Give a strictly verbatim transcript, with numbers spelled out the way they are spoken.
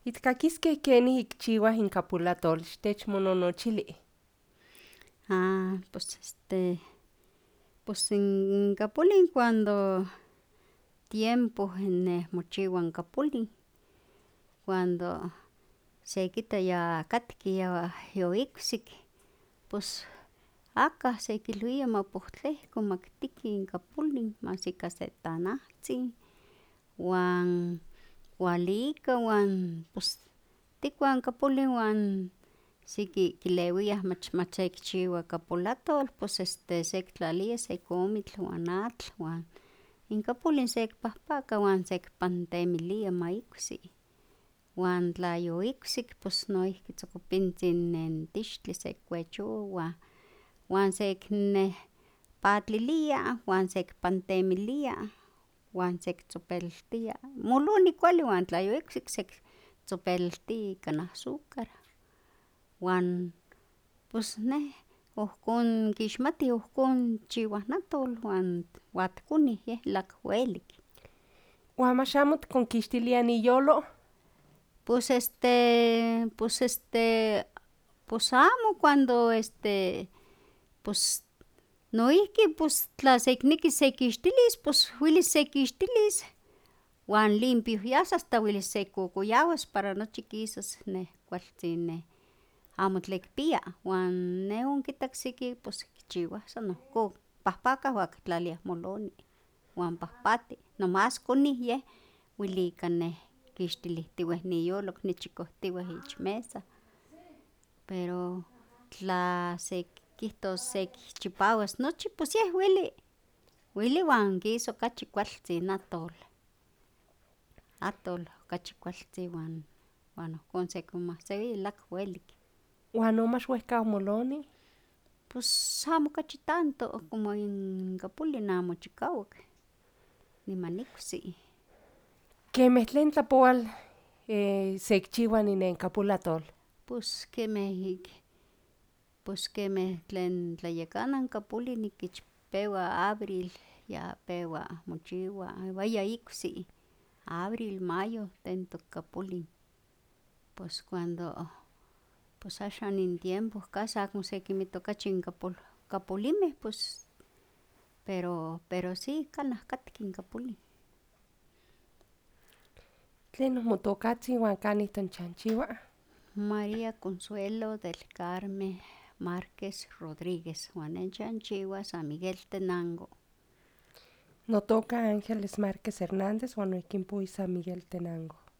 Itkakiskeh kenih ikchiuah n kapulatool, xtechmononochili. Ah, pues este, pues n kapulin cuando tiempo neh mochiwa n kapulin, cuando sekita ya katki ya yoiksik pus aka sekilwia mapohtlehko ma kitiki n kapulin mas ika se tanahtzi wan kualika wan pus tikua n kapulin wan siki kilewiah mach mach sekichiua kapulatol pues este sektlalia se komitl wan atl wan n kapulin sekipahpaka wan sekipantemilia ma iksi, wan tla yoiksik pus noihki tzokopintzin nen tixtli sekuechowa wan sekneh patlilia wan sekipantemilia wan sektzopeltia, moloni kuali wan tla yoiksik sektzopeltia kanah azúcar wan pus neh ohkon kixmati ohkon chiwah natol wan watkunih yeh lak welik. ¿Wan mach amo tikonkixtiliah n iyolo? Pus este, pus este, pus amo cuando este, pus noihki pus tla sekihnikis sekixtilis pus welis sekixtilis wan limpiohyas asta welis sekokoyawas para nochi kisas neh kualtzin neh amo tlen kipia, wan neh onkitak siki pus kichiwah san ohkon pahpakah wan kitlaliah moloni wan pahpati, nomas konih yeh wili ika neh kixtilihtiweh n iyolo kinichikohtiweh ich mesa, pero tla sekihtos sekichipawas nochi pus yeh wili, wili wan kisa okachi kualtzin atol, atol okachi kualtzin wan wan ohkon sekonmahsewilia lak welik. ¿Wan no mach wehka moloni? Pus amo okachi tanto como n kapulin amo chikawak niman iksi. Kemeh tlen tlapowal eh sekichiua inin kapulatol. Pus kemeh ik pus kemeh tlen tlayakanan kapulin ik ich pewa abril ya pewa mochiwa waya iksi, abril, mayo tentok kapulin, pus cuando pus axan nin tiempo casi amo sekinmita okachi n kapul kapulimeh pus pero pero sí kanah katki n kapulin. ¿Tlenon motokatzin wan kanin tonchanchiua? María Consuelo del Carmen Márquez Rodríguez, wan ne nichanchiua San Miguel Tenango. Notoka Ángeles Márquez Hernández wan noihki nipowi San Miguel Tenango.